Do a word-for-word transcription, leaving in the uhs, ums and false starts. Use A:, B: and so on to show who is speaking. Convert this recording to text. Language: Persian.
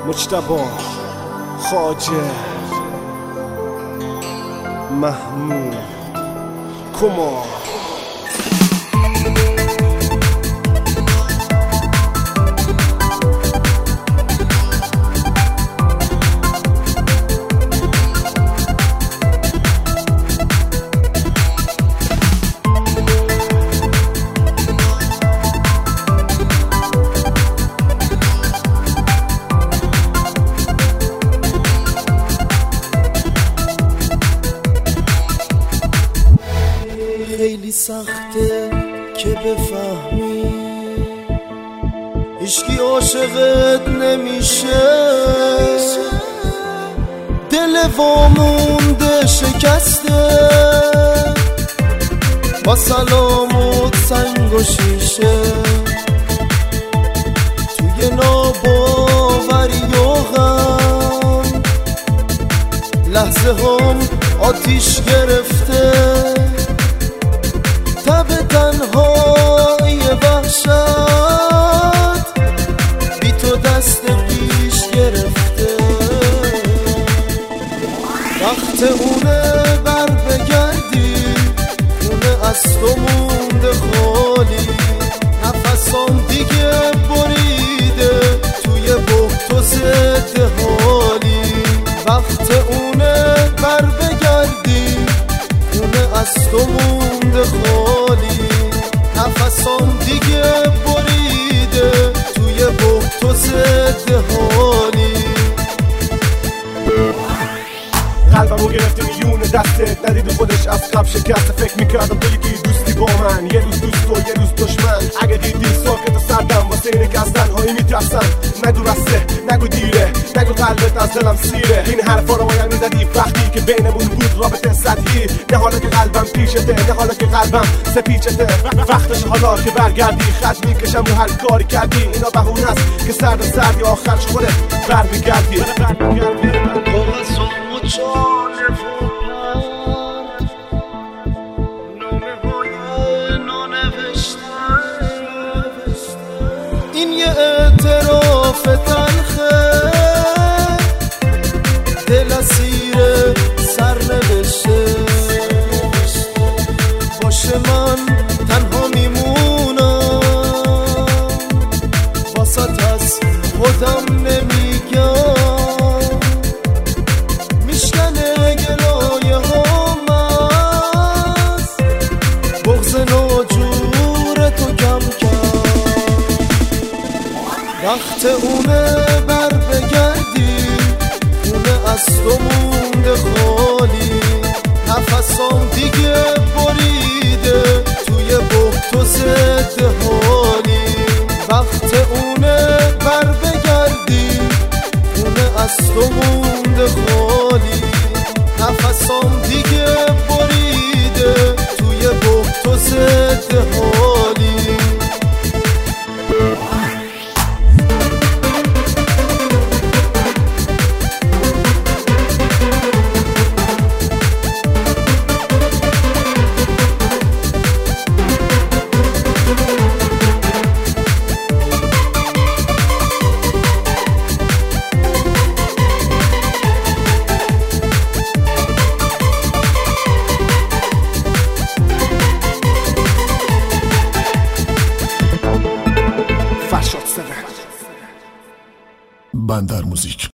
A: مجتبی خواجه محمود کما.
B: خیلی سخته که بفهمی هیچکی عاشقت نمیشه، دل وامونده شکسته با سلامت سنگ و شیشه، توی ناباوری و غم لحظه هم آتیش گرفته، تب تنهای وحشت بی تو دست پیش گرفته. وقت اونه بر بگردی، خونه از تو مونده خالی، نفسام دیگه بریده توی بحت و ضد حالی. وقت اونه بر بگردی، خونه از تو مونده خالی، نفسام دیگه بریده توی بحت و ضد حالی.
A: قلبمو گرفتی میون دستت، ندیدی خودش از قبل شکسته. فکر میکردم تو یکی دوستی با من، یه روز دوست و یه روز دشمن. اگه دیدی ساکت و سردم واسه اینه که از تنهایی میترسم. نگو بسته، نگو دیره، نگو قلبت از دلم سیره. این حرفا رو باید میزدی وقتی که بینمون بود رابطه سطحی. نه حالا که قلبم پیشته، نه حالا که قلبم سپیچته. وقتش حالا که برگردی، خط میکشم رو هر کاری کردی. اینا بهونه است که سرد سردی آخرش خودت برمیگردی.
B: جان فوپرد نامه های نانوشته، این یه اعتراف تلخه، دل اسیر سرنوشته. باشه من تنها میمونم، واسط از خودم نمیگم، وقت اونه بر بگردی، خونه از تو مونده خالی، نفسام دیگه بریده توی بحت و ضد حالی. وقت اونه بر بگردی، خونه از تو مونده خالی، نفسام دیگه بریده توی بحت و ضد حالی.
C: بندر موزیک.